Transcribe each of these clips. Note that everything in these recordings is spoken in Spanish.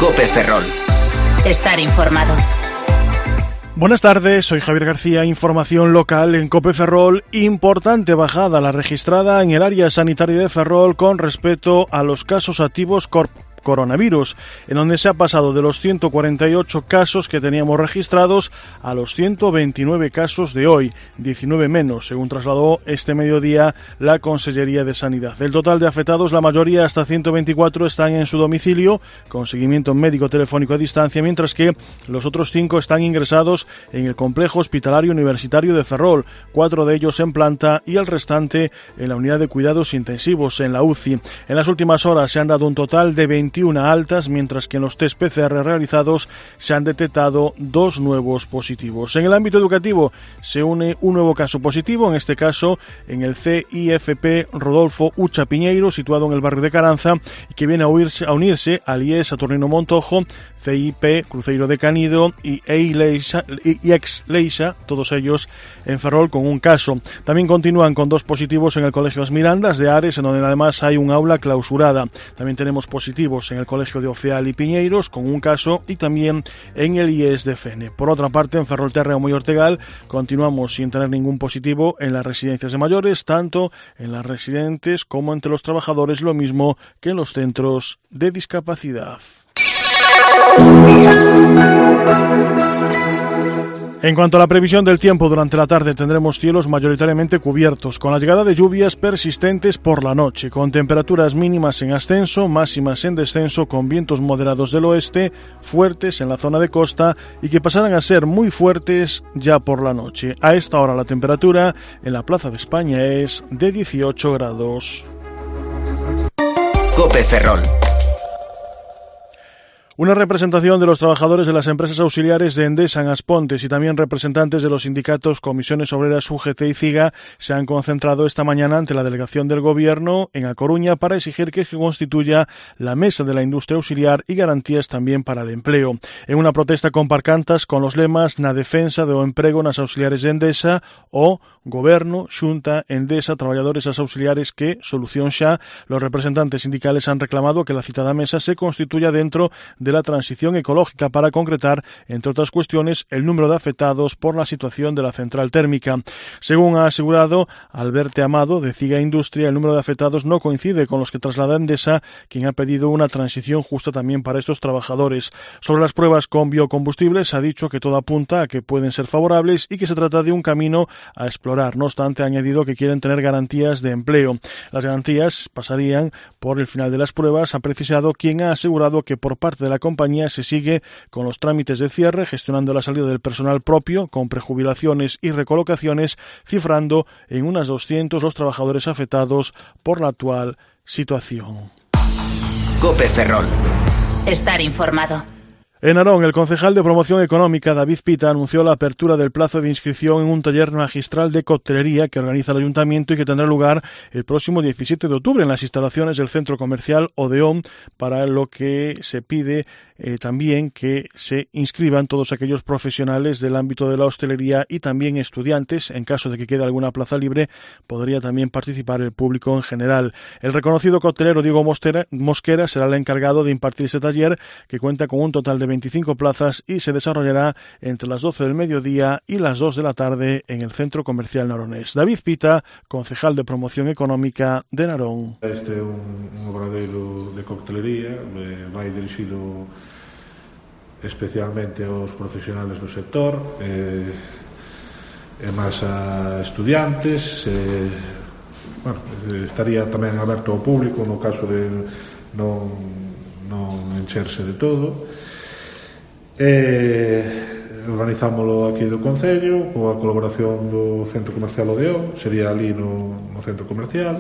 COPE Ferrol. Estar informado. Buenas tardes, soy Javier García. Información local en COPE Ferrol. Importante bajada la registrada en el área sanitaria de Ferrol con respecto a los casos activos coronavirus, en donde se ha pasado de los 148 casos que teníamos registrados a los 129 casos de hoy, 19 menos, según trasladó este mediodía la Consellería de Sanidad. Del total de afectados, la mayoría, hasta 124, están en su domicilio, con seguimiento médico telefónico a distancia, mientras que los otros 5 están ingresados en el complejo hospitalario universitario de Ferrol, 4 de ellos en planta y el restante en la unidad de cuidados intensivos, en la UCI. En las últimas horas se han dado un total de 21 altas, mientras que en los test PCR realizados se han detectado 2 nuevos positivos. En el ámbito educativo se une un nuevo caso positivo, en este caso en el CIFP Rodolfo Ucha Piñeiro, situado en el barrio de Caranza, y que viene a unirse al IES Saturnino Montojo, CIP Cruzeiro de Canido y ex Leixa, todos ellos en Ferrol con un caso. También continúan con 2 positivos en el Colegio Las Mirandas de Ares, en donde además hay un aula clausurada. También tenemos positivos en el Colegio de Ofeal y Piñeiros con un caso, y también en el IES de Fene. Por otra parte, en Ferrolterra y Ortegal continuamos sin tener ningún positivo en las residencias de mayores, tanto en las residentes como entre los trabajadores, lo mismo que en los centros de discapacidad. En cuanto a la previsión del tiempo, durante la tarde tendremos cielos mayoritariamente cubiertos, con la llegada de lluvias persistentes por la noche, con temperaturas mínimas en ascenso, máximas en descenso, con vientos moderados del oeste, fuertes en la zona de costa y que pasarán a ser muy fuertes ya por la noche. A esta hora la temperatura en la Plaza de España es de 18 grados. COPE Ferrol. Una representación de los trabajadores de las empresas auxiliares de Endesa en Aspontes y también representantes de los sindicatos Comisiones Obreras UGT y CIGA se han concentrado esta mañana ante la delegación del Gobierno en A Coruña para exigir que se constituya la Mesa de la Industria Auxiliar y garantías también para el empleo. En una protesta con pancartas con los lemas "Na defensa do emprego nas auxiliares de Endesa" o "Goberno, Xunta, Endesa, traballadores as auxiliares que solución xa", los representantes sindicales han reclamado que la citada mesa se constituya dentro de la transición ecológica para concretar, entre otras cuestiones, el número de afectados por la situación de la central térmica. Según ha asegurado Alberto Amado, de CIGA Industria, el número de afectados no coincide con los que traslada Endesa, quien ha pedido una transición justa también para estos trabajadores. Sobre las pruebas con biocombustibles, ha dicho que todo apunta a que pueden ser favorables y que se trata de un camino a explorar. No obstante, ha añadido que quieren tener garantías de empleo. Las garantías pasarían por el final de las pruebas, ha precisado, quien ha asegurado que por parte de la compañía se sigue con los trámites de cierre, gestionando la salida del personal propio, con prejubilaciones y recolocaciones, cifrando en unas 200 los trabajadores afectados por la actual situación. COPE Ferrol. Estar informado. En Narón, el concejal de Promoción Económica, David Pita, anunció la apertura del plazo de inscripción en un taller magistral de coctelería que organiza el Ayuntamiento y que tendrá lugar el próximo 17 de octubre en las instalaciones del Centro Comercial Odeón, para lo que se pide también que se inscriban todos aquellos profesionales del ámbito de la hostelería y también estudiantes. En caso de que quede alguna plaza libre, podría también participar el público en general. El reconocido coctelero Diego Mosquera será el encargado de impartir este taller, que cuenta con un total de 25 plazas y se desarrollará entre las 12 del mediodía y las 2 de la tarde en el Centro Comercial Naronés. David Pita, concejal de Promoción Económica de Narón. Este é un obradoiro de coctelería, vai dirixido especialmente aos profesionales do sector, e máis a estudiantes, estaría tamén aberto ao público no caso de non encherse de todo. Organizámoslo aquí do Concello coa colaboración do Centro Comercial Odeón, sería ali no Centro Comercial.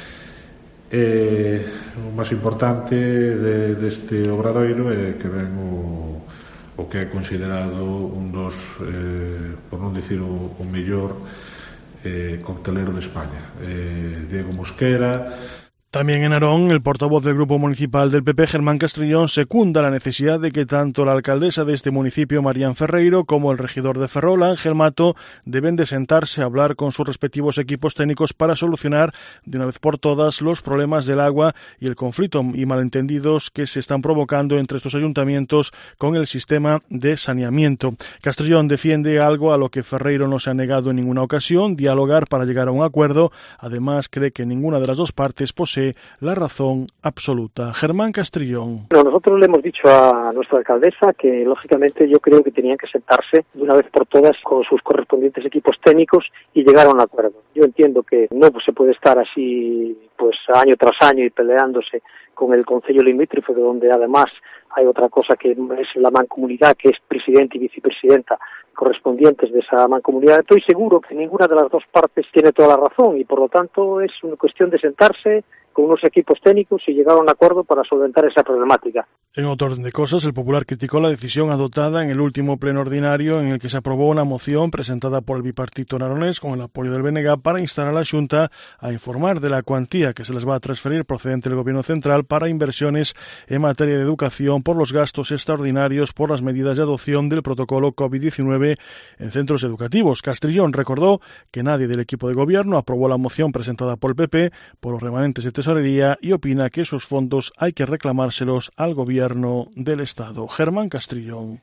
O máis importante deste obradoiro é que ven o que é considerado un dos, por non dicir o mellor coctelero de España, Diego Mosquera. También en Narón, el portavoz del Grupo Municipal del PP, Germán Castrillón, secunda la necesidad de que tanto la alcaldesa de este municipio, Marián Ferreiro, como el regidor de Ferrol, Ángel Mato, deben de sentarse a hablar con sus respectivos equipos técnicos para solucionar de una vez por todas los problemas del agua y el conflicto y malentendidos que se están provocando entre estos ayuntamientos con el sistema de saneamiento. Castrillón defiende algo a lo que Ferreiro no se ha negado en ninguna ocasión, dialogar para llegar a un acuerdo. Además, cree que ninguna de las dos partes posee la razón absoluta. Germán Castrillón. Nosotros le hemos dicho a nuestra alcaldesa que, lógicamente, yo creo que tenían que sentarse de una vez por todas con sus correspondientes equipos técnicos y llegar a un acuerdo. Yo entiendo que no se puede estar así año tras año y peleándose con el concello limítrofe, donde además hay otra cosa que es la mancomunidad, que es presidente y vicepresidenta correspondientes de esa mancomunidad. Estoy seguro que ninguna de las dos partes tiene toda la razón y, por lo tanto, es una cuestión de sentarse con unos equipos técnicos y llegar a un acuerdo para solventar esa problemática. En otro orden de cosas, el Popular criticó la decisión adoptada en el último pleno ordinario en el que se aprobó una moción presentada por el bipartito naronés con el apoyo del BNG para instar a la Xunta a informar de la cuantía que se les va a transferir procedente del Gobierno central para inversiones en materia de educación por los gastos extraordinarios por las medidas de adopción del protocolo COVID-19 en centros educativos. Castrillón recordó que nadie del equipo de gobierno aprobó la moción presentada por el PP por los remanentes de tesorería y opina que esos fondos hay que reclamárselos al Gobierno del Estado. Germán Castrillón.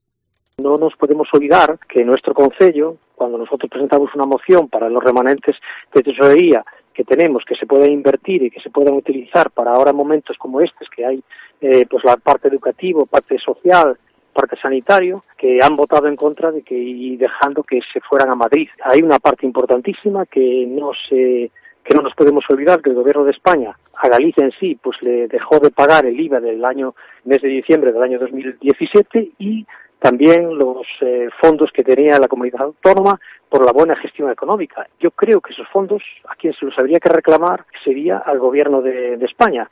No nos podemos olvidar que nuestro concello, cuando nosotros presentamos una moción para los remanentes de tesorería que tenemos, que se puedan invertir y que se puedan utilizar para ahora momentos como estos, que hay la parte educativa, parte social, parte sanitario, que han votado en contra de y dejando que se fueran a Madrid. Hay una parte importantísima que no nos podemos olvidar, que el Gobierno de España a Galicia en sí le dejó de pagar el IVA del mes de diciembre del año 2017 y también los fondos que tenía la comunidad autónoma por la buena gestión económica. Yo creo que esos fondos a quien se los habría que reclamar sería al Gobierno de España.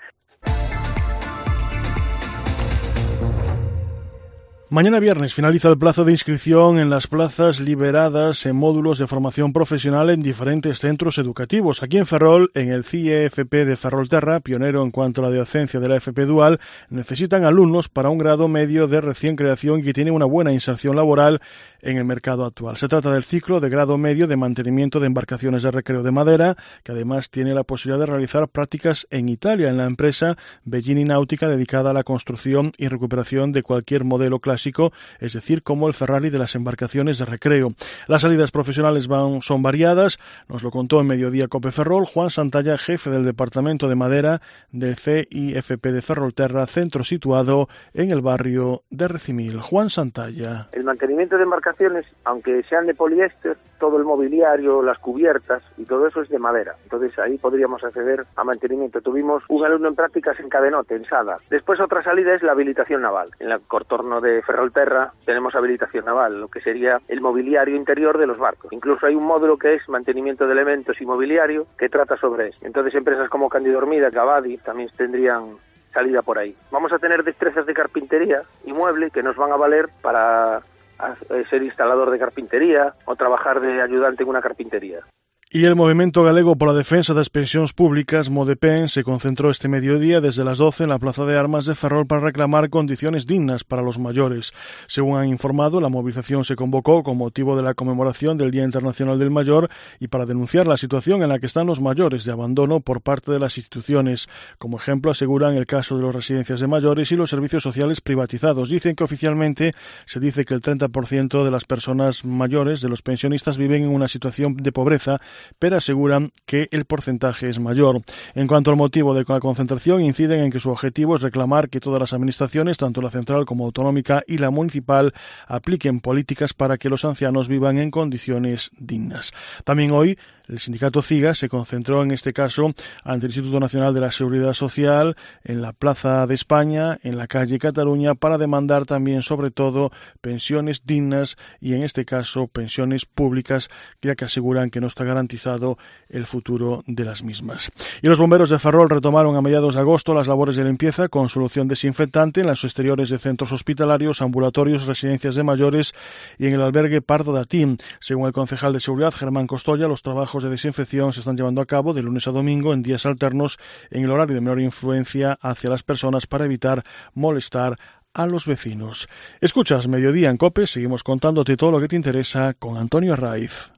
Mañana viernes finaliza el plazo de inscripción en las plazas liberadas en módulos de formación profesional en diferentes centros educativos. Aquí en Ferrol, en el CIE-FP de Ferrolterra, pionero en cuanto a la docencia de la FP Dual, necesitan alumnos para un grado medio de recién creación y que tiene una buena inserción laboral en el mercado actual. Se trata del ciclo de grado medio de mantenimiento de embarcaciones de recreo de madera, que además tiene la posibilidad de realizar prácticas en Italia, en la empresa Bellini Náutica, dedicada a la construcción y recuperación de cualquier modelo clásico, es decir, como el Ferrari de las embarcaciones de recreo. Las salidas profesionales son variadas, nos lo contó en Mediodía Cope Ferrol Juan Santalla, jefe del Departamento de Madera del CIFP de Ferrolterra, centro situado en el barrio de Recimil. Juan Santalla. El mantenimiento de embarcaciones, aunque sean de poliéster, todo el mobiliario, las cubiertas y todo eso es de madera. Entonces ahí podríamos acceder a mantenimiento. Tuvimos un alumno en prácticas en Cadenote, en Sada. Después otra salida es la habilitación naval. En el contorno de Ferrolterra tenemos habilitación naval, lo que sería el mobiliario interior de los barcos. Incluso hay un módulo que es mantenimiento de elementos y mobiliario que trata sobre eso. Entonces empresas como Cándido Hormida, Gabadi también tendrían salida por ahí. Vamos a tener destrezas de carpintería y mueble que nos van a valer para ser instalador de carpintería o trabajar de ayudante en una carpintería. Y el Movimiento Galego por la Defensa das Pensións Públicas, MODEPEN, se concentró este mediodía desde las 12 en la Plaza de Armas de Ferrol para reclamar condiciones dignas para los mayores. Según han informado, la movilización se convocó con motivo de la conmemoración del Día Internacional del Mayor y para denunciar la situación en la que están los mayores de abandono por parte de las instituciones. Como ejemplo, aseguran el caso de las residencias de mayores y los servicios sociales privatizados. Dicen que oficialmente se dice que el 30% de las personas mayores, de los pensionistas, viven en una situación de pobreza, pero aseguran que el porcentaje es mayor. En cuanto al motivo de la concentración, inciden en que su objetivo es reclamar que todas las administraciones, tanto la central como autonómica y la municipal, apliquen políticas para que los ancianos vivan en condiciones dignas. También hoy el sindicato CIGA se concentró en este caso ante el Instituto Nacional de la Seguridad Social en la Plaza de España, en la calle Cataluña, para demandar también sobre todo pensiones dignas y en este caso pensiones públicas, ya que aseguran que no está garantizado el futuro de las mismas. Y los bomberos de Ferrol retomaron a mediados de agosto las labores de limpieza con solución desinfectante en las exteriores de centros hospitalarios, ambulatorios, residencias de mayores y en el albergue Pardo de Atín. Según el concejal de Seguridad, Germán Costoya, los trabajos trabajos de desinfección se están llevando a cabo de lunes a domingo en días alternos en el horario de menor influencia hacia las personas para evitar molestar a los vecinos. Escuchas Mediodía en COPE, seguimos contándote todo lo que te interesa con Antonio Arraiz.